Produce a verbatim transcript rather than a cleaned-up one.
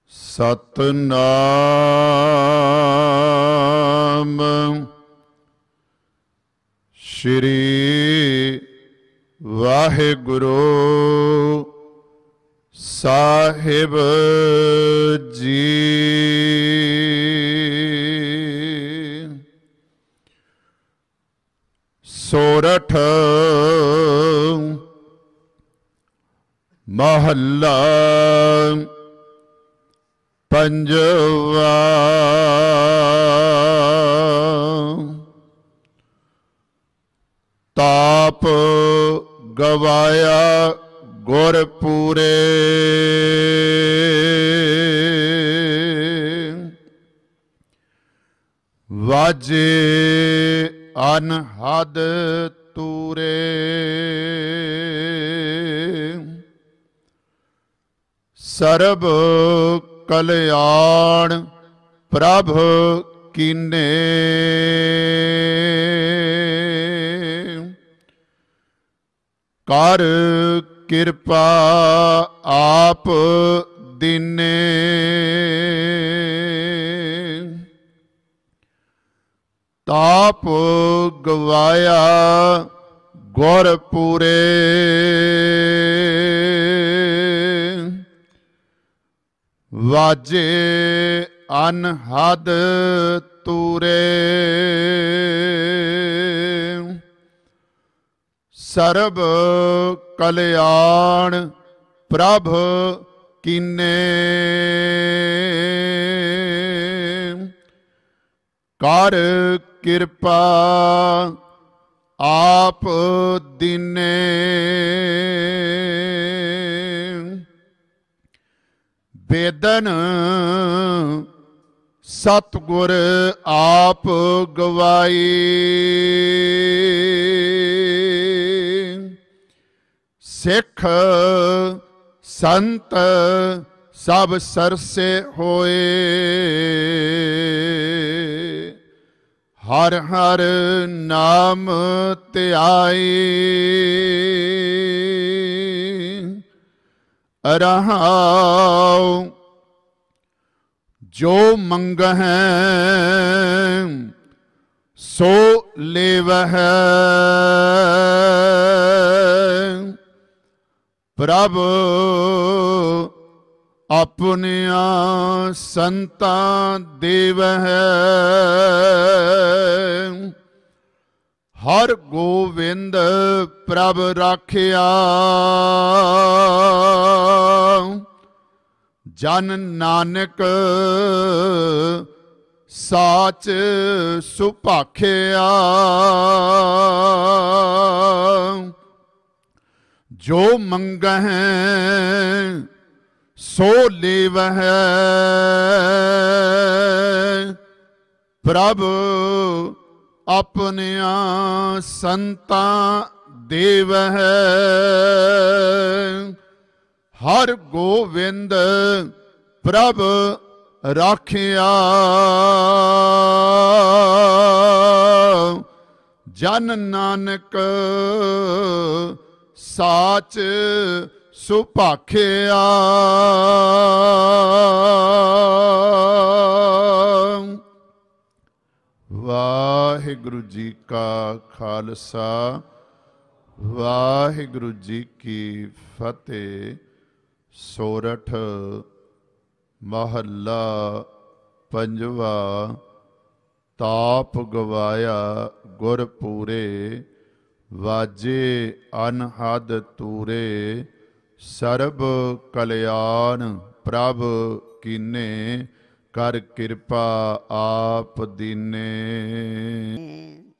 ਸਤਨਾਮ ਸ਼੍ਰੀ ਵਾਹਿਗੁਰੂ ਸਾਹਿਬ ਜੀ। ਸੋਰਠ ਮਹੱਲਾ ਪੰਜਵਾ। ਤਾਪ ਗਵਾਇਆ ਗੁਰ ਪੂਰੇ, ਵਾਜੇ ਅਨਹਦ ਤੂਰੇ। ਸਰਬ ਕਲਿਆਣ ਪ੍ਰਭ ਕੀਨੇ, ਕਰ ਕਿਰਪਾ ਆਪ ਦੀਨੇ। ਤਾਪ ਗਵਾਇਆ ਗੁਰ ਪੂਰੇ, ਵਾਜੇ ਅਨਹਦ ਤੂਰੇ। ਸਰਬ ਕਲਿਆਣ ਪ੍ਰਭ ਕੀਨੇ, ਕਰ ਕਿਰਪਾ ਆਪ ਦੀਨੇ। ਬੇਦਨ ਸਤਿਗੁਰ ਆਪ ਗਵਾਈ, ਸਿੱਖ ਸੰਤ ਸਭ ਸਰਸੇ ਹੋਏ। ਹਰ ਹਰ ਨਾਮ ਧਿਆਈ, ਰਹਾਉ ਜੋ ਮੰਗਹਿ ਸੋ ਲੇਵਹਿ। ਪ੍ਰਭ ਆਪਣਿਆਂ ਸੰਤਾਂ ਦੇਵਹਿ, ਹਰ ਗੋਵਿੰਦ ਪ੍ਰਭ ਰਾਖਿਆ। ਜਨ ਨਾਨਕ ਸਾਚ ਸੁਭਾਖਿਆ, ਜੋ ਮੰਗਹਿ ਸੋ ਲੇਵਹਿ। ਪ੍ਰਭ ਆਪਣਿਆਂ ਸੰਤਾਂ ਦੇਵਹਿ, ਹਰ ਗੋਵਿੰਦ ਪ੍ਰਭ ਰਾਖਿਆ। ਜਨ ਨਾਨਕ ਸਾਚ ਸੁਭਾਖਿਆ। ਵਾਹਿਗੁਰੂ ਜੀ ਕਾ ਖਾਲਸਾ, ਵਾਹਿਗੁਰੂ ਜੀ ਕੀ ਫਤਿਹ। ਸੋਰਠ ਮਹੱਲਾ ਪੰਜਵਾ। ਤਾਪ ਗਵਾਇਆ ਗੁਰ ਪੂਰੇ, ਵਾਜੇ ਅਨਹਦ ਤੂਰੇ। ਸਰਬ ਕਲਿਆਣ ਪ੍ਰਭ ਕੀਨੇ, ਕਰ ਕਿਰਪਾ ਆਪ ਦੀਨੇ।